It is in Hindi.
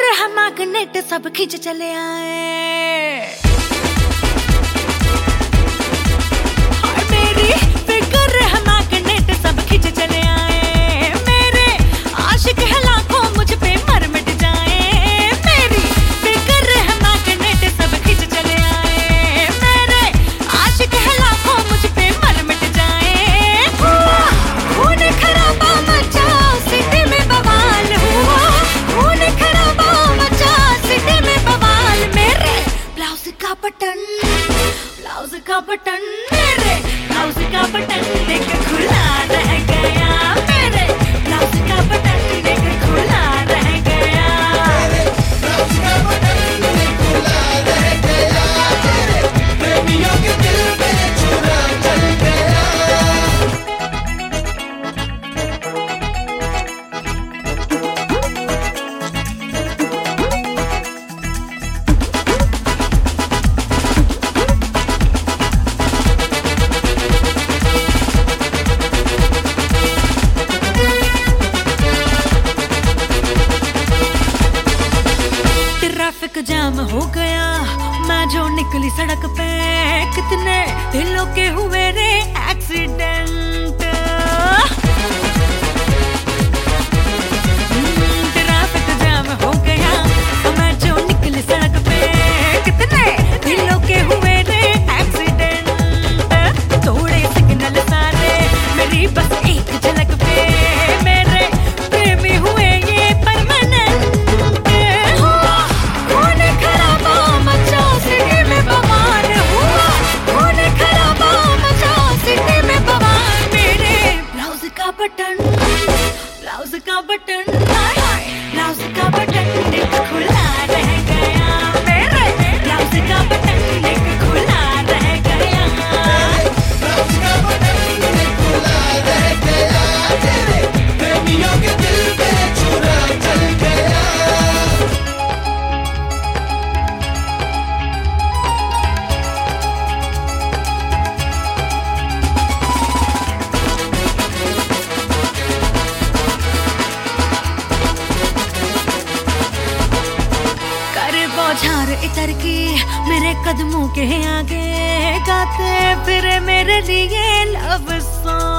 है मैग्नेट सब खींच चले आए। मेरी फिक्र है मैग्नेट सब खींच चले आए। मेरे आशिक है लाखों मुझ पे मर मिट जाए। मेरी फिक्र है मैग्नेट सब खींच चले आए। मेरे आशिक है लाखों मुझ पे मर मिट जाए। खून खराबा मचा सिटी में बवाल हुआ। खून खराबा मचा सिटी में बवाल। मेरे ब्लाउज का बटन मेरे ब्लाउज का बटन देख खुला रह गया। मेरे ब्लाउज का बटन देख खुला रह गया। ब्लाउज का बटन देख खुला रह गया। प्रेमियों के दिल में छुरा चल गया। ट्रैफिक जाम हो गया मैं जो निकली सड़क पे। कितने दिलों के हुए रे एक्सीडेंट। ट्रैफिक जाम हो गया मैं जो निकली सड़क पे। कितने दिलों के हुए रे एक्सीडेंट। थोड़े सिग्नल सारे मेरी बस एक झलक पे। मेरे प्रेमी हुए ये परमानेंट। खून खराबा मचा सिटी में बवाल हुआ। खून खराबा मचा सिटी में बवाल। मेरे ब्लाउज का बटन ब्लाउज का बटन देख खुला रह गया। मेरे ब्लाउज का बटन देख खुला रह गया। ब्लाउज का बटन देख खुला रह गया। प्रेमियों के दिल में छुरा चल गया। कर बौछार इतर की मेरे कदमों के आगे। गाते फिर मेरे लिए लव सॉन्ग।